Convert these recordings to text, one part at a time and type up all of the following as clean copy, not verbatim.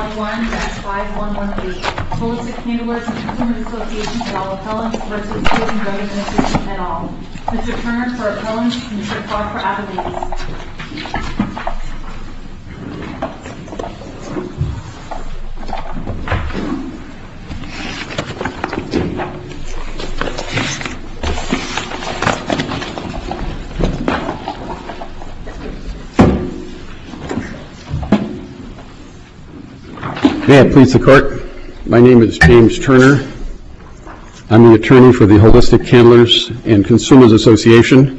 21-5118, Holistic Handlers and Consumers Association et al. Appellants versus Food and Drug Administration et al. Mr. Turner for appellants, Mr. Clark for appellees. May it please the Court, my name is James Turner. I'm the attorney for the Holistic Handlers and Consumers Association,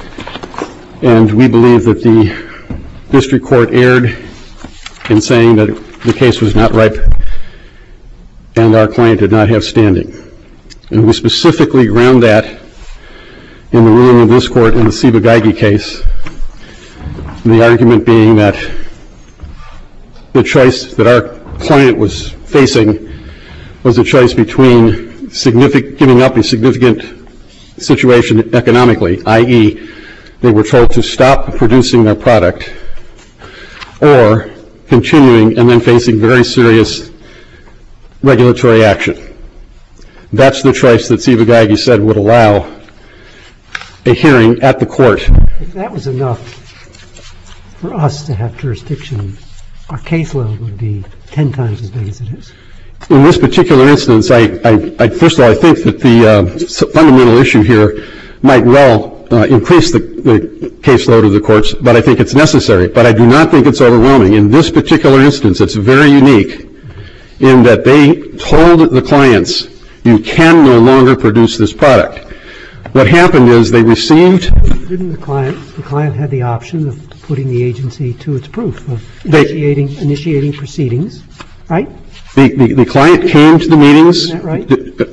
and we believe that the District Court erred in saying that the case was not ripe and our client did not have standing. And we specifically ground that in the ruling of this Court in the Ciba-Geigy case, the argument being that the choice that our client was facing was a choice between giving up a significant situation economically, i.e., they were told to stop producing their product, or continuing and then facing very serious regulatory action. That's the choice that Ciba-Geigy said would allow a hearing at the court. If that was enough for us to have jurisdiction, our caseload would be 10 times as big as it is. In this particular instance, first of all, I think that the fundamental issue here might well increase the caseload of the courts, but I think it's necessary. But I do not think it's overwhelming. In this particular instance, it's very unique in that they told the clients, you can no longer produce this product. What happened is they received... Didn't the client had the option of putting the agency to its proof, of initiating proceedings, right? The client came to the meetings. Isn't that right?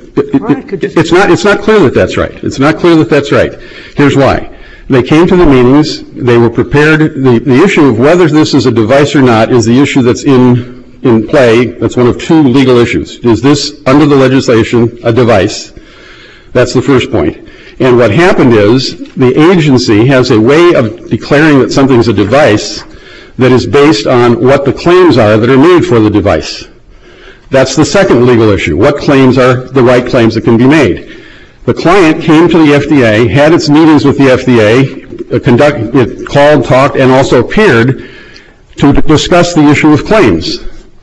It's not clear that that's right. It's not clear that that's right. Here's why. They came to the meetings. They were prepared. The issue of whether this is a device or not is the issue that's in play. That's one of two legal issues. Is this, under the legislation, a device? That's the first point. And what happened is the agency has a way of declaring that something's a device that is based on what the claims are that are made for the device. That's the second legal issue. What claims are the right claims that can be made? The client came to the FDA, had its meetings with the FDA, it called, talked, and also appeared to discuss the issue of claims.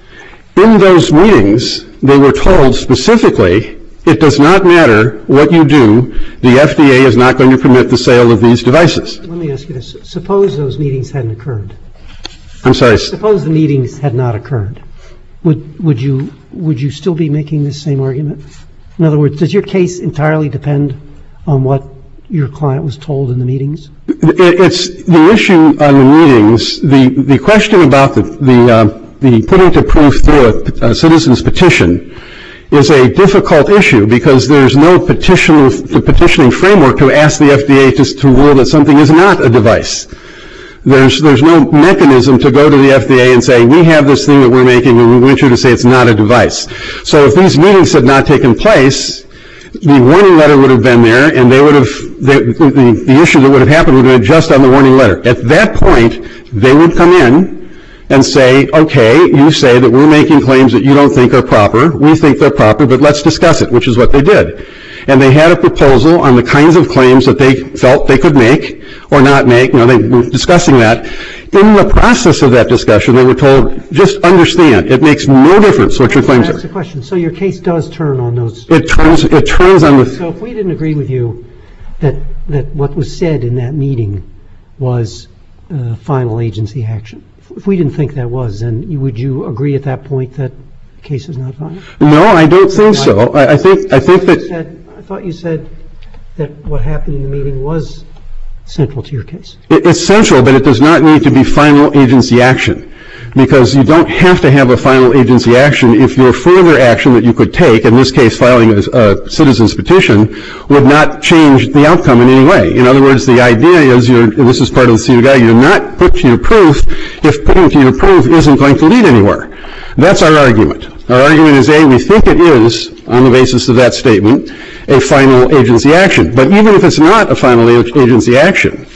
In those meetings, they were told specifically, it does not matter what you do, the FDA is not going to permit the sale of these devices. Let me ask you this. Suppose those meetings hadn't occurred. I'm sorry? Suppose the meetings had not occurred. Would you still be making this same argument? In other words, does your case entirely depend on what your client was told in the meetings? It's the issue on the meetings. The question about the putting to proof through a citizen's petition is a difficult issue because there's no petitioning framework to ask the FDA to rule that something is not a device. There's no mechanism to go to the FDA and say, we have this thing that we're making and we want you to say it's not a device. So if these meetings had not taken place, the warning letter would have been there and they would have, the issue that would have happened would have been just on the warning letter. At that point, they would come in and say, okay, you say that we're making claims that you don't think are proper. We think they're proper, but let's discuss it, which is what they did. And they had a proposal on the kinds of claims that they felt they could make or not make. You know, they were discussing that. In the process of that discussion, they were told, just understand, it makes no difference what your claims are. That's the question. So your case does turn on those. It turns on the. So if we didn't agree with you that what was said in that meeting was final agency action, if we didn't think that was, then would you agree at that point that the case is not final? No, I don't think so. I think that. I thought you said that what happened in the meeting was central to your case. It's central, but it does not need to be final agency action, because you don't have to have a final agency action if your further action that you could take, in this case filing a citizen's petition, would not change the outcome in any way. In other words, the idea is, this is part of the CUGI, you're not put to your proof if putting to your proof isn't going to lead anywhere. That's our argument. Our argument is, A, we think it is, on the basis of that statement, a final agency action. But even if it's not a final agency action,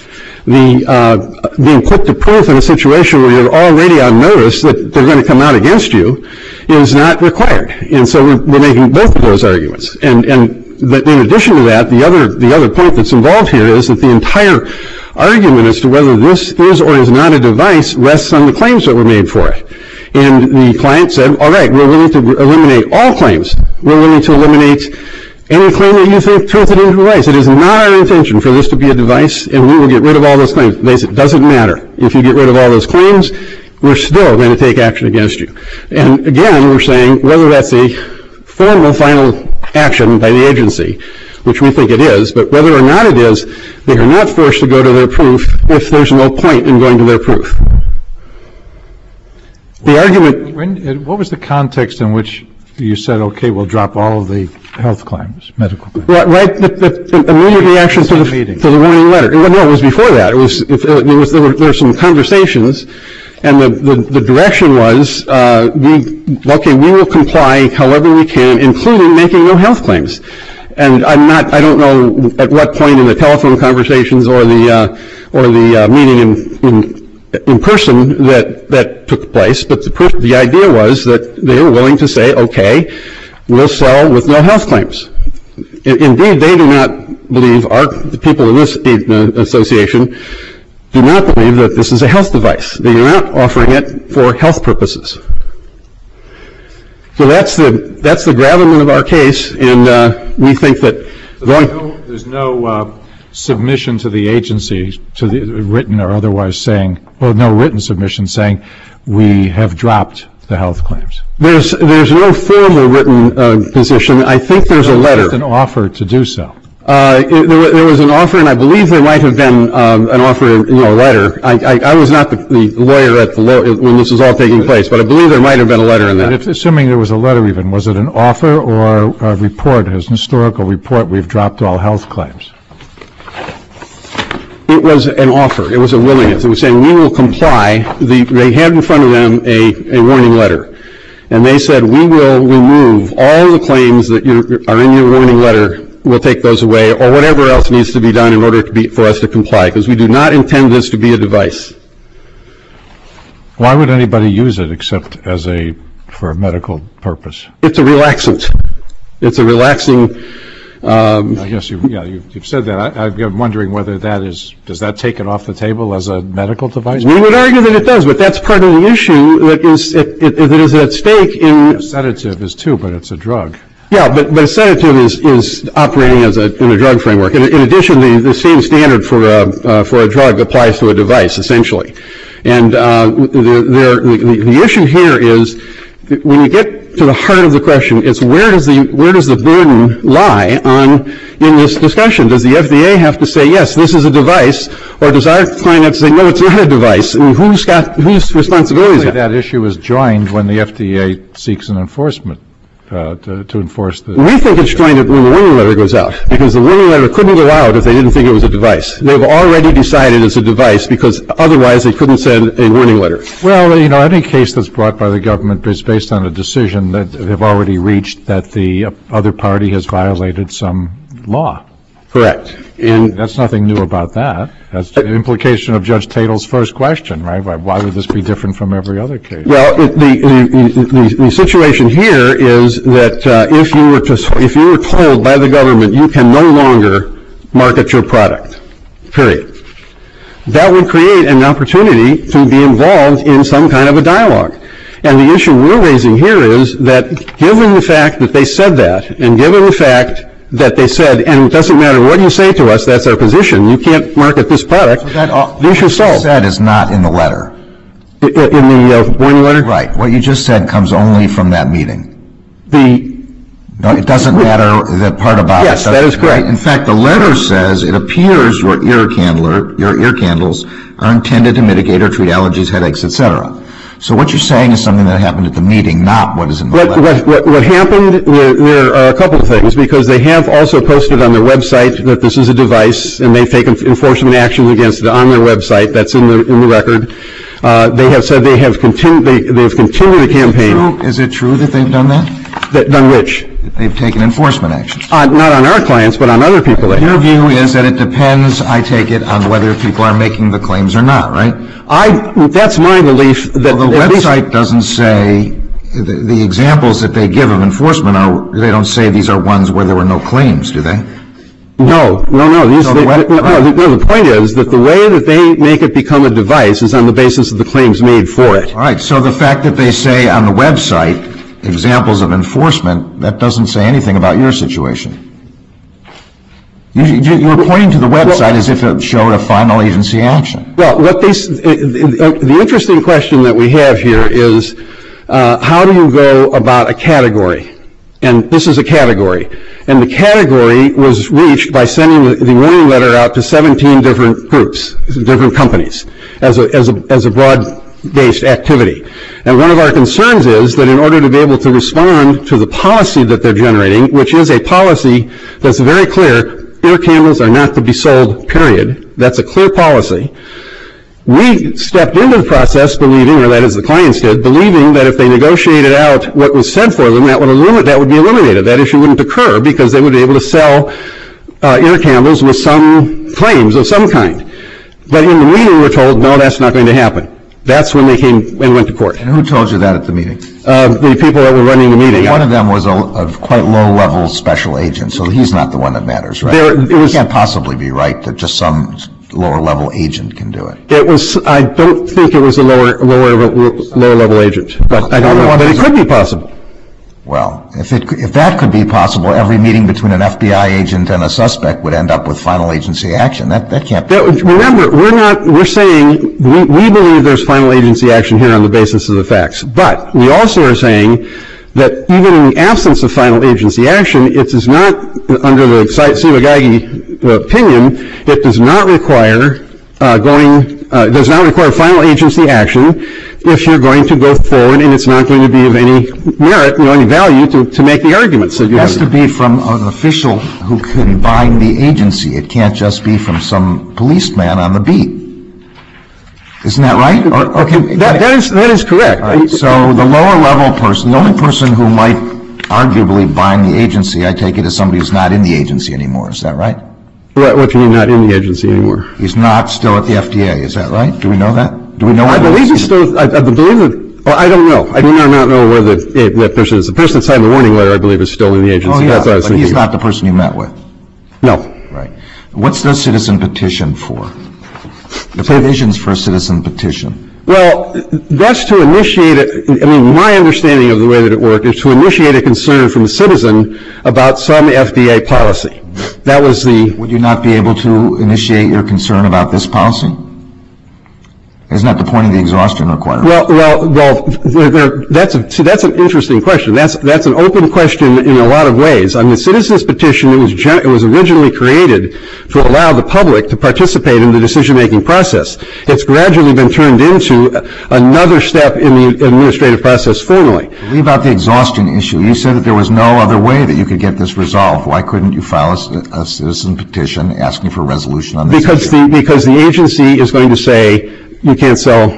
being put to proof in a situation where you're already on notice that they're going to come out against you is not required. And so we're making both of those arguments. And in addition to that, the other point that's involved here is that the entire argument as to whether this is or is not a device rests on the claims that were made for it. And the client said, all right, we're willing to eliminate all claims. We're willing to eliminate any claim that you think turns it into a device. It is not our intention for this to be a device, and we will get rid of all those claims. They said, it doesn't matter. If you get rid of all those claims, we're still going to take action against you. And again, we're saying whether that's a formal final action by the agency, which we think it is, but whether or not it is, they are not forced to go to their proof if there's no point in going to their proof. The argument... What was the context in which you said, okay, we'll drop all of the health claims, medical claims? Right, the immediate reaction to the warning letter. No, it was before that. There were some conversations, and the direction was, we will comply however we can, including making no health claims. And I don't know at what point in the telephone conversations or the meeting in person that took place, but the idea was that they were willing to say, okay, we'll sell with no health claims. Indeed, they do not believe, the people in this association do not believe that this is a health device. They are not offering it for health purposes. So that's the gravamen of our case, and we think that there's no submission to the agency, to the written or otherwise saying, well, no written submission saying we have dropped the health claims. There's no formal written position. I think there's a letter. Just an offer to do so. There was an offer, and I believe there might have been an offer, a letter. I was not the lawyer when this was all taking place, but I believe there might have been a letter in that. Assuming there was a letter even, was it an offer or a report, an historical report, we've dropped all health claims? It was an offer. It was a willingness. It was saying we will comply. They had in front of them a warning letter, and they said we will remove all the claims that are in your warning letter. We'll take those away, or whatever else needs to be done in order for us to comply, because we do not intend this to be a device. Why would anybody use it except for a medical purpose? It's a relaxant. It's a relaxing. I guess you've said that. I'm wondering whether does that take it off the table as a medical device? We would argue that it does, but that's part of the issue that is at stake in. A sedative is too, but it's a drug. Yeah, but a sedative is operating in a drug framework. In addition, the same standard for a drug applies to a device, essentially. And the issue here is when you get to the heart of the question, it's where does the burden lie in this discussion? Does the FDA have to say, yes, this is a device, or does our client have to say, no, it's not a device? I mean, whose responsibility is that? That issue is joined when the FDA seeks an enforcement. To enforce the... We think it's joined when the warning letter goes out, because the warning letter couldn't go out if they didn't think it was a device. They've already decided it's a device, because otherwise they couldn't send a warning letter. Well, any case that's brought by the government is based on a decision that they've already reached that the other party has violated some law. Correct. And that's nothing new about that. That's the implication of Judge Tatel's first question, right? Why would this be different from every other case? Well, the situation here is that if you were told by the government you can no longer market your product, period, that would create an opportunity to be involved in some kind of a dialogue. And the issue we're raising here is that given the fact that they said that, and given the fact that they said, and it doesn't matter what you say to us, that's our position, you can't market this product, the issue is solved. What you said is not in the letter. In the warning letter? Right. What you just said comes only from that meeting. No, it doesn't matter the part about yes, it. Yes, that is correct. In fact, the letter says it appears your ear candles are intended to mitigate or treat allergies, headaches, etc. So what you're saying is something that happened at the meeting, not what is in the letter. What happened, there are a couple of things, because they have also posted on their website that this is a device, and they've taken enforcement actions against it on their website. That's in the record. They have said they've continued the campaign. Is it true that they've done that? Done which? They've taken enforcement action. Not on our clients, but on other people. Your view is that it depends, I take it, on whether people are making the claims or not, right? That's my belief. That Well, the website doesn't say, the examples that they give of enforcement they don't say these are ones where there were no claims, do they? No. The point is that the way that they make it become a device is on the basis of the claims made for it. All right, so the fact that they say on the website examples of enforcement, that doesn't say anything about your situation. You were pointing to the website as if it showed a final agency action. Well, the interesting question that we have here is how do you go about a category? And this is a category. And the category was reached by sending the warning letter out to 17 different groups, different companies, as a broad-based activity. And one of our concerns is that in order to be able to respond to the policy that they're generating, which is a policy that's very clear, ear candles are not to be sold, period. That's a clear policy. We stepped into the process believing, or that is the clients did, believing that if they negotiated out what was said for them, that would be eliminated. That issue wouldn't occur because they would be able to sell ear candles with some claims of some kind. But in the meeting, we're told, no, that's not going to happen. That's when they came and went to court. And who told you that at the meeting? The people that were running the meeting. One of them was a quite low-level special agent, so he's not the one that matters, right? It can't possibly be right that just some lower-level agent can do it. I don't think it was a lower-level agent, but I don't know. But it could be possible. Well, if that could be possible, every meeting between an FBI agent and a suspect would end up with final agency action. That can't be. Remember, we're saying we believe there's final agency action here on the basis of the facts. But we also are saying that even in the absence of final agency action, it does not, under the Sivagagi opinion, it does not require does not require final agency action if you're going to go forward and it's not going to be of any merit, any value to make the arguments. It has to be from an official who can bind the agency. It can't just be from some policeman on the beat. Isn't that right? That is correct. Right. So the lower-level person, the only person who might arguably bind the agency, I take it, is somebody who's not in the agency anymore. Is that right? What do you mean not in the agency anymore? He's not still at the FDA. Is that right? Do we know that? Do we know? I believe he's still. I believe that. Well, I don't know. I do not know where that person is. The person that signed the warning letter, I believe, is still in the agency. Oh, yeah, That's what I was but thinking. He's not the person you met with. No. Right. What's the citizen petition for? The provisions for a citizen petition. Well, that's to initiate it. I mean, my understanding of the way that it worked is to initiate a concern from a citizen about some FDA policy. That was the. Would you not be able to initiate your concern about this policy? Isn't that the point of the exhaustion requirement? Well, that's an interesting question. That's an open question in a lot of ways. On the citizen's petition, it was originally created to allow the public to participate in the decision-making process. It's gradually been turned into another step in the administrative process formally. Leave out the exhaustion issue. You said that there was no other way that you could get this resolved. Why couldn't you file a citizen petition asking for a resolution on this issue? Because the agency is going to say, you can't sell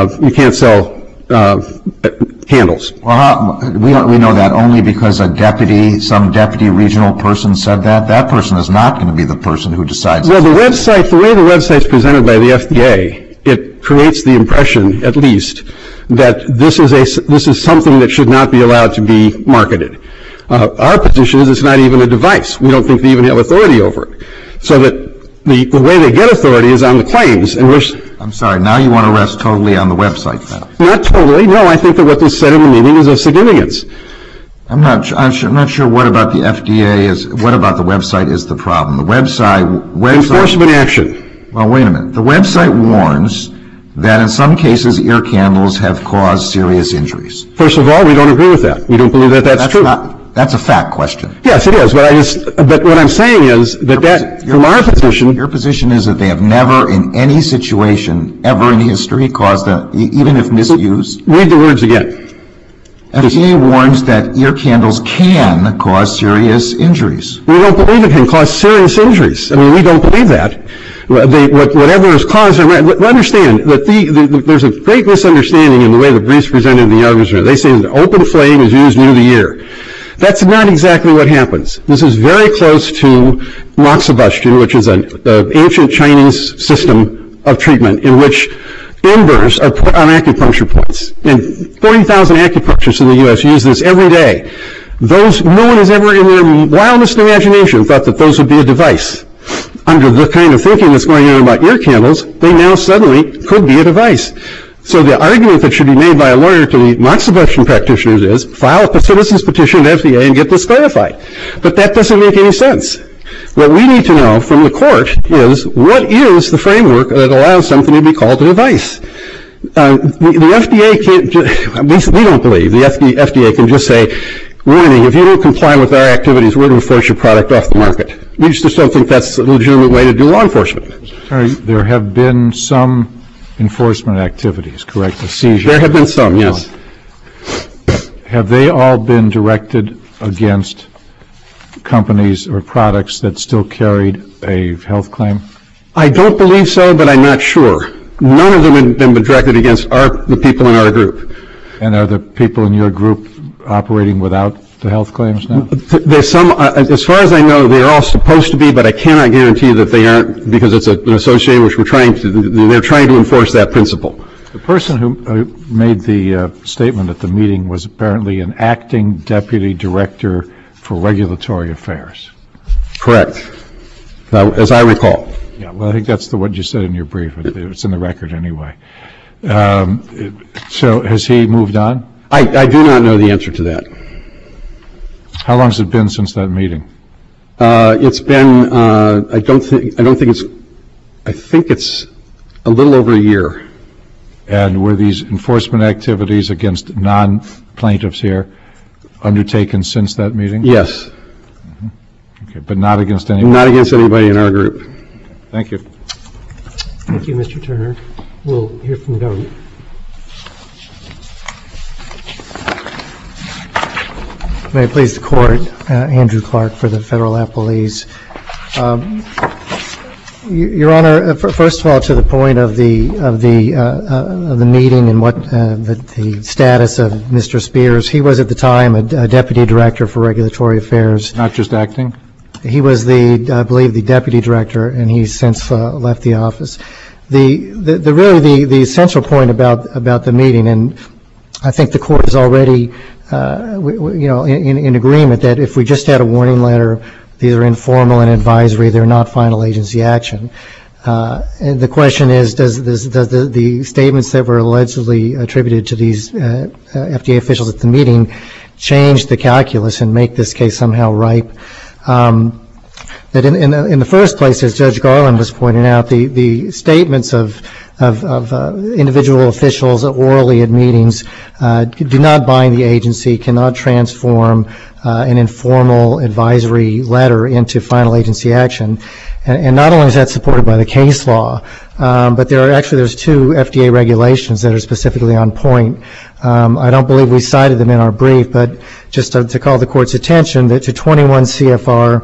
candles. Well, we know that only because some deputy regional person said that. That person is not going to be the person who decides. Well, the way the website's presented by the FDA, it creates the impression, at least, that this is something that should not be allowed to be marketed. Our position is it's not even a device. We don't think they even have authority over it. So that the way they get authority is on the claims. I'm sorry, now you want to rest totally on the website then? Not totally. No, I think that what was said in the meeting is of significance. I'm not sure what about the FDA what about the website is the problem. The website enforcement action. Well, wait a minute. The website warns that in some cases ear candles have caused serious injuries. First of all, we don't agree with that. We don't believe that that's true. That's a fact question. Yes, it is. But what I'm saying is that from our position. Your position is that they have never in any situation ever in history caused even if misused. Read the words again. FDA warns that ear candles can cause serious injuries. We don't believe it can cause serious injuries. I mean, we don't believe that. Whatever is caused, understand that there's a great misunderstanding in the way the briefs presented in the argument. They say an open flame is used near the ear. That's not exactly what happens. This is very close to moxibustion, which is an ancient Chinese system of treatment in which embers are put on acupuncture points. And 40,000 acupuncturists in the U.S. use this every day. No one has ever in their wildest imagination thought that those would be a device. Under the kind of thinking that's going on about ear candles, they now suddenly could be a device. So the argument that should be made by a lawyer to the moxibustion practitioners is file a citizen's petition to FDA and get this clarified. But that doesn't make any sense. What we need to know from the court is what is the framework that allows something to be called a device. The FDA can't, we don't believe the FDA can just say, warning, if you don't comply with our activities, we're going to force your product off the market. We just don't think that's a legitimate way to do law enforcement. There have been some enforcement activities, correct? A seizure. There have been some, yes. Have they all been directed against companies or products that still carried a health claim? I don't believe so, but I'm not sure. None of them have been directed against the people in our group. And are the people in your group operating without the health claims now? There's some, as far as I know, they're all supposed to be, but I cannot guarantee that they aren't because it's an association which they're trying to enforce that principle. The person who made the statement at the meeting was apparently an acting deputy director for regulatory affairs. Correct, as I recall. Yeah, well, I think that's what you said in your brief. It's in the record anyway. So has he moved on? I do not know the answer to that. How long has it been since that meeting? It's been, I think it's a little over a year. And were these enforcement activities against non-plaintiffs here undertaken since that meeting? Yes. Mm-hmm. Okay, but not against anybody? Not against anybody in our group. Thank you. Thank you, Mr. Turner. We'll hear from the government. May it please the Court, Andrew Clark for the Federal Appellees. Your Honor, first of all, to the point of the meeting and what the status of Mr. Spears, he was at the time a deputy director for regulatory affairs. Not just acting? He was I believe, the deputy director, and he's since left the office. The essential point about the meeting, and I think the Court is already in agreement that if we just had a warning letter, these are informal and advisory, they're not final agency action. And the question is, does the statements that were allegedly attributed to these FDA officials at the meeting change the calculus and make this case somehow ripe? That in the first place, as Judge Garland was pointing out, the statements of individual officials orally at meetings do not bind the agency, cannot transform an informal advisory letter into final agency action. And not only is that supported by the case law, but there's two FDA regulations that are specifically on point. I don't believe we cited them in our brief, but just to call the Court's attention to 21 CFR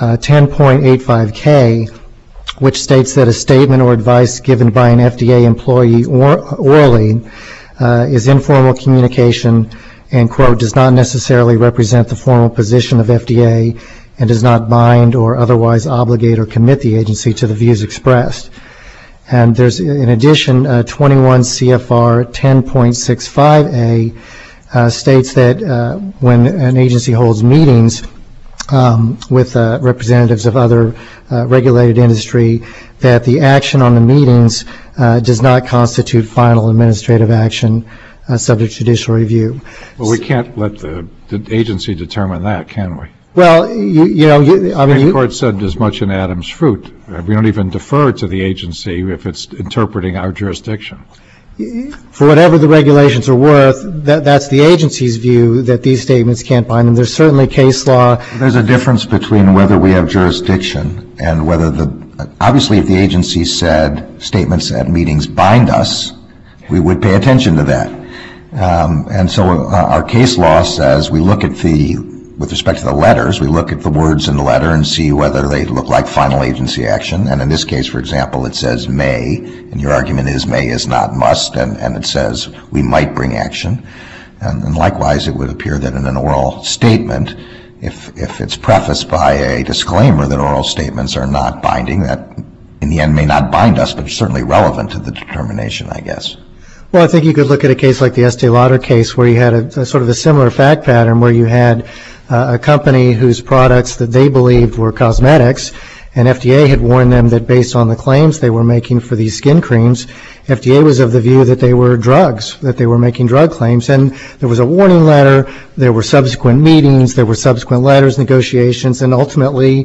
10.85K, which states that a statement or advice given by an FDA employee orally is informal communication and, quote, does not necessarily represent the formal position of FDA and does not bind or otherwise obligate or commit the agency to the views expressed. And there's, in addition, 21 CFR 10.65A states that when an agency holds meetings with representatives of other regulated industry, that the action on the meetings does not constitute final administrative action subject to judicial review. Well, we can't let the agency determine that, can we? Well, the Court said as much in Adams fruit. We don't even defer to the agency if it's interpreting our jurisdiction. For whatever the regulations are worth, that's the agency's view that these statements can't bind them. There's certainly case law. There's a difference between whether we have jurisdiction and whether obviously if the agency said statements at meetings bind us, we would pay attention to that. And so our case law says we look at with respect to the letters, we look at the words in the letter and see whether they look like final agency action. And in this case, for example, it says may, and your argument is may is not must, and it says we might bring action. And likewise, it would appear that in an oral statement, if it's prefaced by a disclaimer that oral statements are not binding, that in the end may not bind us, but it's certainly relevant to the determination, I guess. Well, I think you could look at a case like the Estee Lauder case where you had a sort of a similar fact pattern where you had a company whose products that they believed were cosmetics, and FDA had warned them that based on the claims they were making for these skin creams, FDA was of the view that they were drugs, that they were making drug claims. And there was a warning letter, there were subsequent meetings, there were subsequent letters, negotiations, and ultimately,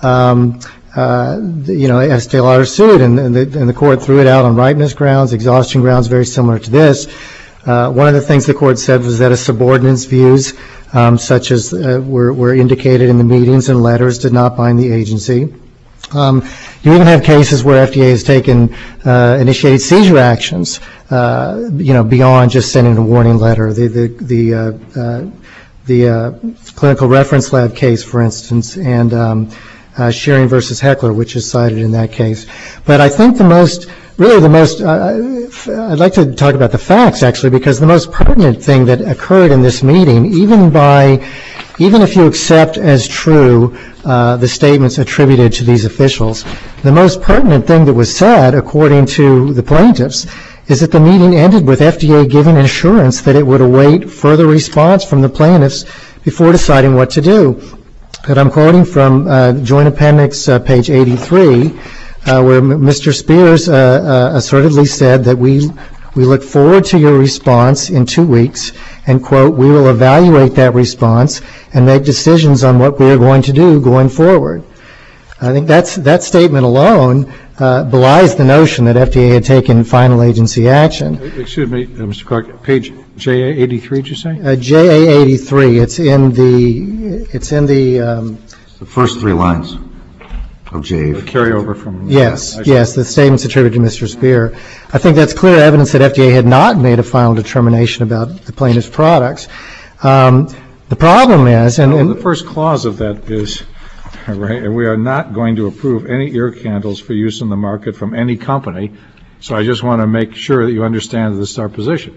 Estee Lauder sued, and the court threw it out on ripeness grounds, exhaustion grounds, very similar to this. One of the things the court said was that a subordinate's views, such as were indicated in the meetings and letters, did not bind the agency. You even have cases where FDA has initiated seizure actions, beyond just sending a warning letter. The clinical reference lab case, for instance, and Shearing versus Heckler, which is cited in that case. But I think I'd like to talk about the facts, actually, because the most pertinent thing that occurred in this meeting, even if you accept as true the statements attributed to these officials, the most pertinent thing that was said, according to the plaintiffs, is that the meeting ended with FDA giving assurance that it would await further response from the plaintiffs before deciding what to do. And I'm quoting from Joint Appendix page 83, where Mr. Spears assertedly said that we look forward to your response in 2 weeks, and, quote, we will evaluate that response and make decisions on what we are going to do going forward. I think that statement alone belies the notion that FDA had taken final agency action. Excuse me, Mr. Clark, page JA83, did you say? JA83. It's in the first 3 lines of JA. The carryover from... Yes, the statements attributed to Mr. Spear. I think that's clear evidence that FDA had not made a final determination about the plaintiff's products. The problem is... the first clause of that is... Right, and we are not going to approve any ear candles for use in the market from any company. So I just want to make sure that you understand this is our position.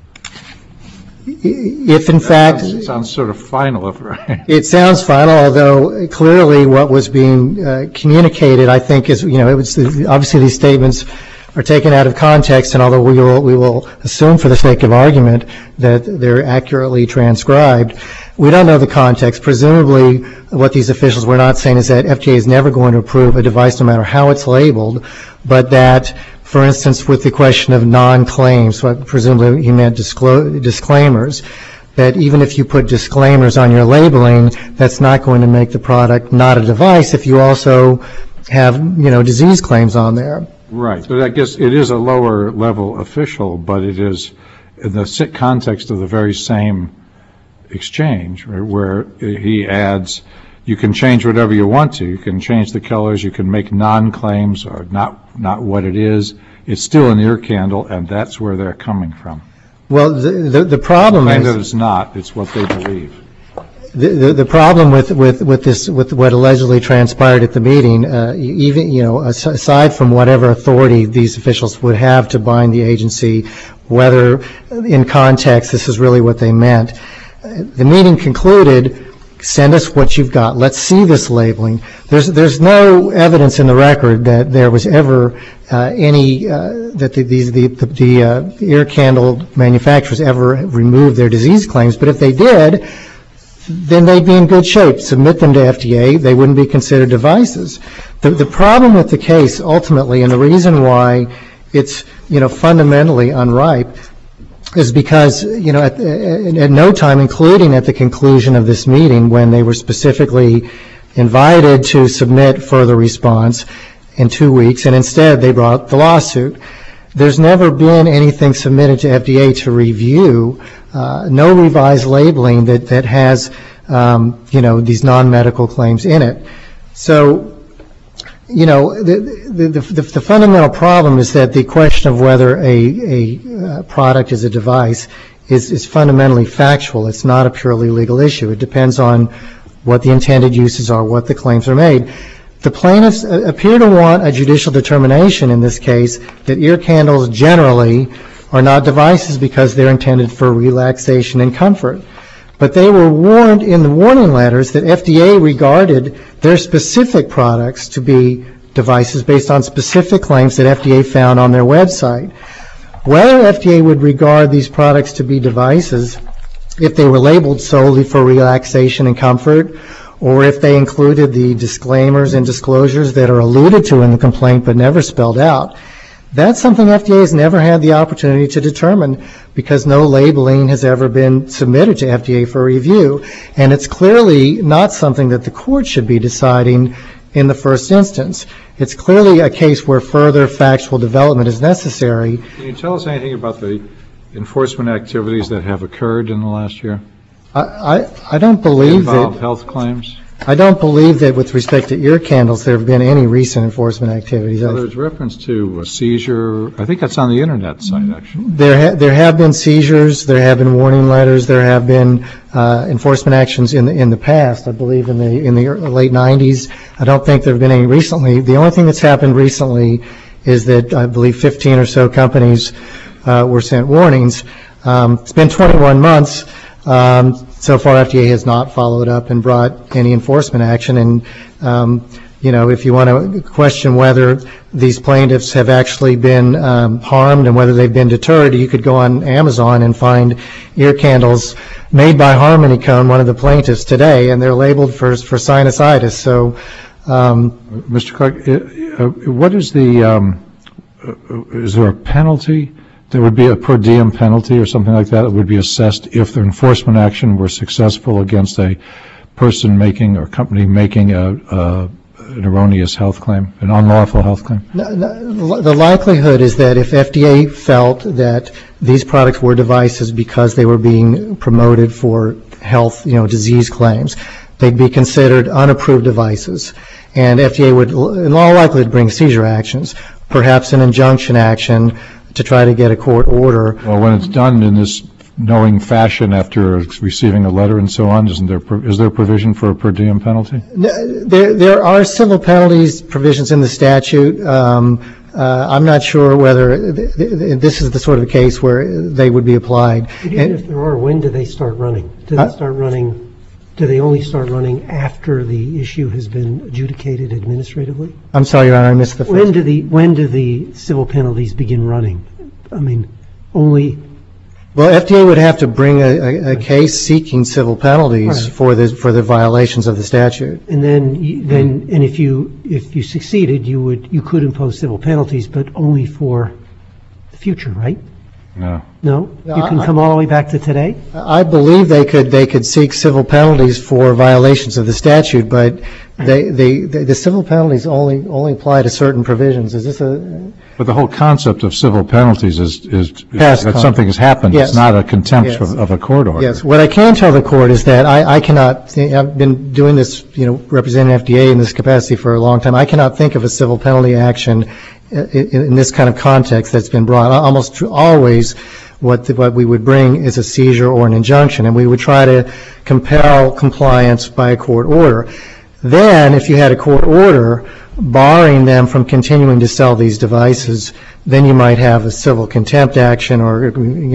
If in fact... It sounds sort of final. Right? It sounds final, although clearly what was being communicated, I think, is, it was obviously these statements are taken out of context, and although we will assume for the sake of argument that they're accurately transcribed, we don't know the context. Presumably what these officials were not saying is that FDA is never going to approve a device no matter how it's labeled, but that, for instance, with the question of non-claims, so presumably he meant disclaimers, that even if you put disclaimers on your labeling, that's not going to make the product not a device if you also have, disease claims on there. Right, but I guess it is a lower level official, but it is in the context of the very same exchange, right, where he adds, you can change whatever you want to. You can change the colors. You can make non-claims or not what it is. It's still an ear candle, and that's where they're coming from. Well, the problem is that it's not. It's what they believe. The problem with what allegedly transpired at the meeting, even aside from whatever authority these officials would have to bind the agency, whether in context this is really what they meant, the meeting concluded, send us what you've got. Let's see this labeling. There's no evidence in the record that there was ever that the ear candle manufacturers ever removed their disease claims. But if they did, then they'd be in good shape. Submit them to FDA. They wouldn't be considered devices. The problem with the case ultimately, and the reason why it's fundamentally unripe, is because, at no time, including at the conclusion of this meeting, when they were specifically invited to submit further response in 2 weeks, and instead they brought the lawsuit. There's never been anything submitted to FDA to review, no revised labeling that has, these non-medical claims in it. So, the fundamental problem is that the question of whether a product is a device is fundamentally factual. It's not a purely legal issue. It depends on what the intended uses are, what the claims are made. The plaintiffs appear to want a judicial determination in this case that ear candles generally are not devices because they're intended for relaxation and comfort. But they were warned in the warning letters that FDA regarded their specific products to be devices based on specific claims that FDA found on their website. Whether FDA would regard these products to be devices if they were labeled solely for relaxation and comfort, or if they included the disclaimers and disclosures that are alluded to in the complaint but never spelled out, that's something FDA has never had the opportunity to determine because no labeling has ever been submitted to FDA for review. And it's clearly not something that the court should be deciding in the first instance. It's clearly a case where further factual development is necessary. Can you tell us anything about the enforcement activities that have occurred in the last year? I don't believe Involve that. health claims? I don't believe that with respect to ear candles there have been any recent enforcement activities. Well, there's reference to a seizure. I think that's on the internet site, actually. There have been seizures. There have been warning letters. There have been enforcement actions in the past. I believe in the late 90s. I don't think there have been any recently. The only thing that's happened recently is that I believe 15 or so companies were sent warnings. It's been 21 months. So far, FDA has not followed up and brought any enforcement action. And, if you want to question whether these plaintiffs have actually been harmed and whether they've been deterred, you could go on Amazon and find ear candles made by Harmony Cone, one of the plaintiffs today, and they're labeled for sinusitis. So, Mr. Clark, what is is there a penalty? There would be a per diem penalty or something like that that would be assessed if the enforcement action were successful against a person making or company making an erroneous health claim, an unlawful health claim? The likelihood is that if FDA felt that these products were devices because they were being promoted for health, disease claims, they'd be considered unapproved devices. And FDA would, in all likelihood, bring seizure actions, perhaps an injunction action, to try to get a court order. Well, when it's done in this knowing fashion after receiving a letter and so on, is there provision for a per diem penalty? There are civil penalties provisions in the statute. I'm not sure whether this is the sort of a case where they would be applied. Even if there are, when do they start running? Do they start running? Do they only start running after the issue has been adjudicated administratively? I'm sorry, Your Honor, I missed the first. When do the civil penalties begin running? I mean, only. Well, FDA would have to bring a case seeking civil penalties for the violations of the statute. And then if you succeeded, you could impose civil penalties, but only for the future, right? No. No? You can come all the way back to today? I believe they could seek civil penalties for violations of the statute, but the civil penalties only apply to certain provisions. Is this a? But the whole concept of civil penalties is that something has happened. Yes. It's not a contempt Yes. of a court order. Yes. What I can tell the court is that I cannot. I've been doing this, representing FDA in this capacity for a long time. I cannot think of a civil penalty action in this kind of context that's been brought. Almost always what we would bring is a seizure or an injunction, and we would try to compel compliance by a court order. Then, if you had a court order barring them from continuing to sell these devices, then you might have a civil contempt action or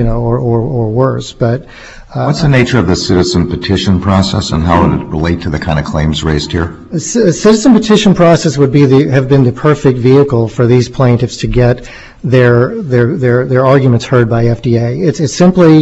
worse. But what's the nature of the citizen petition process, and how would it relate to the kind of claims raised here? A citizen petition process would have been the perfect vehicle for these plaintiffs to get their arguments heard by FDA. It's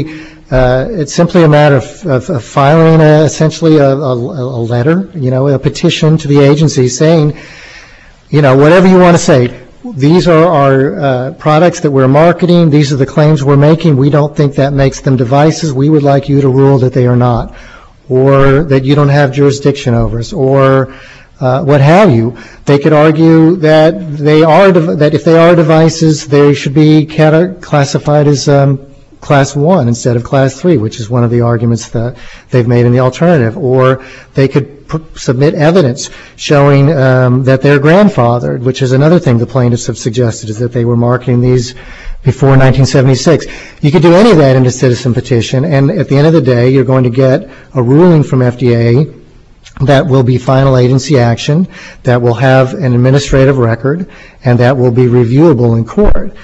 simply a matter of filing essentially a letter, a petition to the agency saying, whatever you want to say. These are our products that we're marketing. These are the claims we're making. We don't think that makes them devices. We would like you to rule that they are not, or that you don't have jurisdiction over us, or what have you. They could argue that that if they are devices, they should be classified as Class 1 instead of Class 3, which is one of the arguments that they've made in the alternative. Or they could submit evidence showing that they're grandfathered, which is another thing the plaintiffs have suggested, is that they were marketing these before 1976. You could do any of that in a citizen petition, and at the end of the day, you're going to get a ruling from FDA that will be final agency action, that will have an administrative record, and that will be reviewable in court.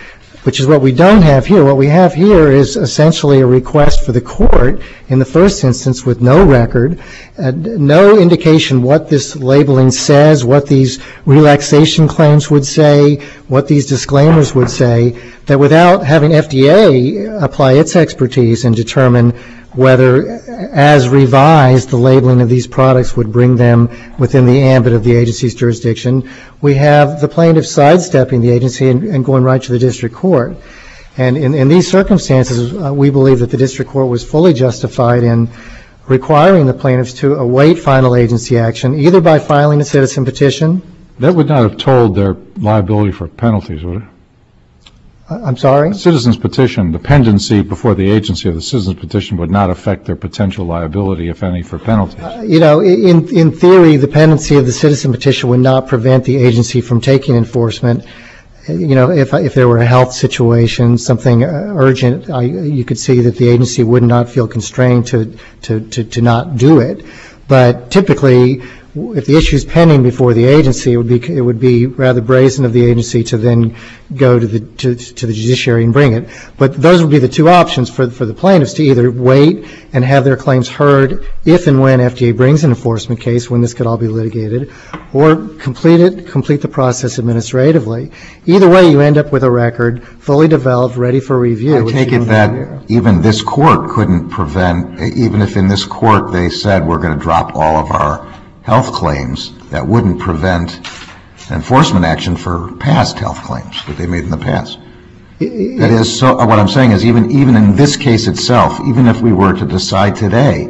which is what we don't have here. What we have here is essentially a request for the court, in the first instance, with no record, no indication what this labeling says, what these relaxation claims would say, what these disclaimers would say, that without having FDA apply its expertise and determine whether, as revised, the labeling of these products would bring them within the ambit of the agency's jurisdiction, we have the plaintiff sidestepping the agency and going right to the district court. And in these circumstances, we believe that the district court was fully justified in requiring the plaintiffs to await final agency action, either by filing a citizen petition. That would not have told their liability for penalties, would it? I'm sorry? Citizens petition, the pendency before the agency of the citizens petition would not affect their potential liability, if any, for penalties. In theory, the pendency of the citizen petition would not prevent the agency from taking enforcement. If there were a health situation, something urgent, you could see that the agency would not feel constrained to not do it. But typically, if the issue is pending before the agency, it would be rather brazen of the agency to then go to the judiciary and bring it. But those would be the two options for the plaintiffs, to either wait and have their claims heard if and when FDA brings an enforcement case, when this could all be litigated, or complete the process administratively. Either way, you end up with a record fully developed, ready for review. I take it that even this court couldn't prevent, even if in this court they said we're going to drop all of our health claims, that wouldn't prevent enforcement action for past health claims that they made in the past. That is, so what I'm saying is even in this case itself, even if we were to decide today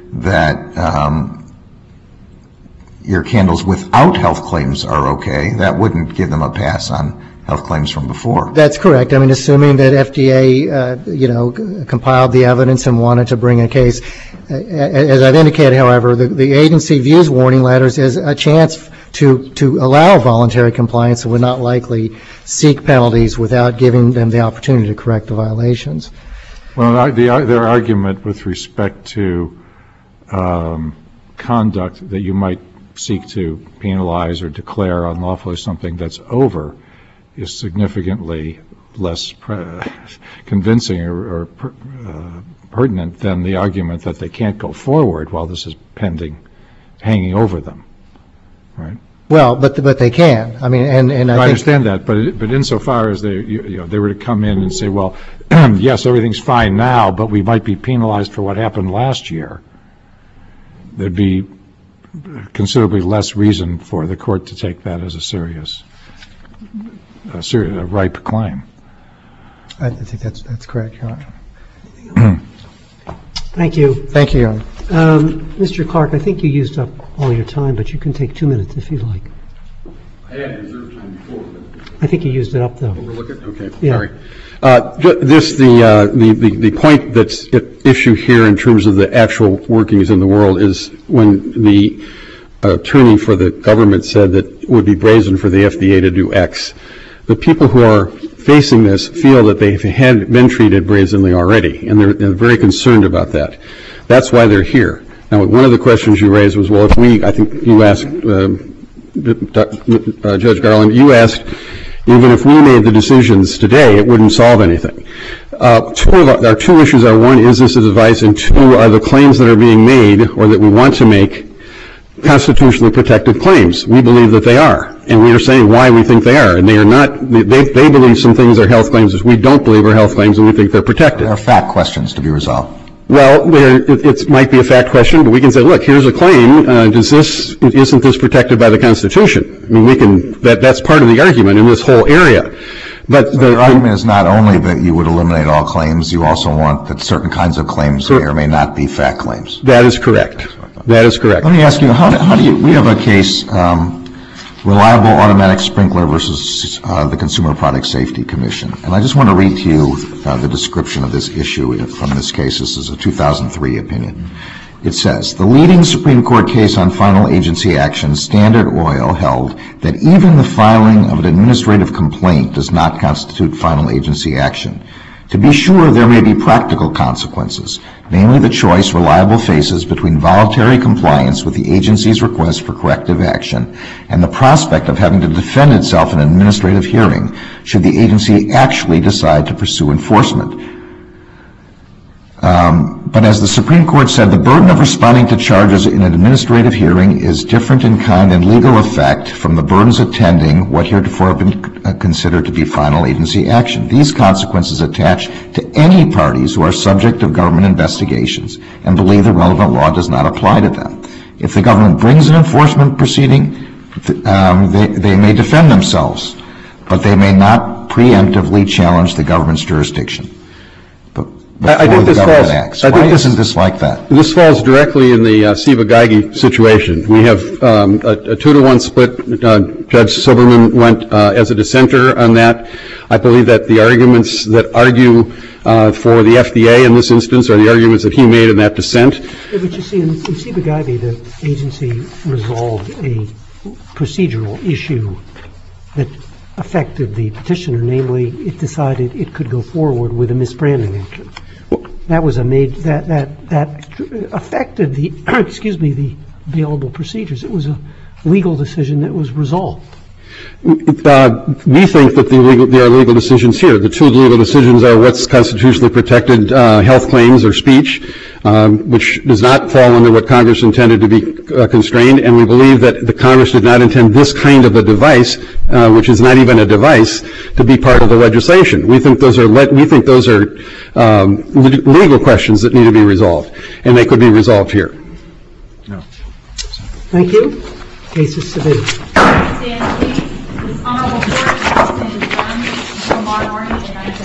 that your candles without health claims are okay, that wouldn't give them a pass on health claims from before. That's correct. I mean, assuming that FDA, compiled the evidence and wanted to bring a case. As I've indicated, however, the agency views warning letters as a chance to allow voluntary compliance and would not likely seek penalties without giving them the opportunity to correct the violations. Well, their argument with respect to conduct that you might seek to penalize or declare unlawful as something that's over is significantly less convincing or pertinent than the argument that they can't go forward while this is pending, hanging over them, right? Well, but they can. I mean, and I understand that, but insofar as they were to come in and say, well, yes, everything's fine now, but we might be penalized for what happened last year, there'd be considerably less reason for the court to take that as a ripe claim. I think that's correct, Your Honor. Thank you. Thank you, Your Honor. Mr. Clark, I think you used up all your time, but you can take 2 minutes if you'd like. I had reserved time before. I think you used it up, though. Overlook it? Okay, Yeah. sorry. The point that's at issue here in terms of the actual workings in the world is when the attorney for the government said that it would be brazen for the FDA to do X. The people who are facing this feel that they had been treated brazenly already, and they're very concerned about that. That's why they're here. Now, one of the questions you raised was, well, I think you asked, Judge Garland, you asked, even if we made the decisions today, it wouldn't solve anything. Our two issues are, one, is this a device, and two, are the claims that are being made or that we want to make constitutionally protected claims. We believe that they are, and we are saying why we think they are, and they are not. They believe some things are health claims that we don't believe are health claims, and we think they're protected. There are fact questions to be resolved. Well, it might be a fact question, but we can say, look, here's a claim. Isn't this protected by the Constitution? I mean, that's part of the argument in this whole area. But the argument is not only that you would eliminate all claims, you also want that certain kinds of claims may or may not be fact claims. That is correct. That is correct. Let me ask you, how do you, we have a case, Reliable Automatic Sprinkler versus the Consumer Product Safety Commission. And I just want to read to you the description of this issue from this case. This is a 2003 opinion. It says, the leading Supreme Court case on final agency action, Standard Oil, held that even the filing of an administrative complaint does not constitute final agency action. To be sure, there may be practical consequences, namely the choice reliable faces between voluntary compliance with the agency's request for corrective action and the prospect of having to defend itself in an administrative hearing should the agency actually decide to pursue enforcement. But as the Supreme Court said, the burden of responding to charges in an administrative hearing is different in kind and legal effect from the burdens attending what heretofore have been considered to be final agency action. These consequences attach to any parties who are subject of government investigations and believe the relevant law does not apply to them. If the government brings an enforcement proceeding, they may defend themselves, but they may not preemptively challenge the government's jurisdiction. I think this falls. Why isn't this like that? This falls directly in the Siva-Geige situation. We have a 2-to-1 split. Judge Silberman went as a dissenter on that. I believe that the arguments that argue for the FDA in this instance are the arguments that he made in that dissent. But you see, in Siva-Geige, the agency resolved a procedural issue that affected the petitioner. Namely, it decided it could go forward with a misbranding action. That was that affected the the available procedures. It was a legal decision that was resolved. We think that there are legal decisions here. The two legal decisions are what's constitutionally protected health claims or speech, which does not fall under what Congress intended to be constrained, and we believe that the Congress did not intend this kind of a device, which is not even a device, to be part of the legislation. We think those are legal questions that need to be resolved, and they could be resolved here. No. Thank you. Case is submitted. Stand, please. This honorable court is adjourned until tomorrow morning at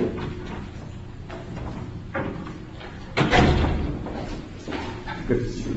9:30.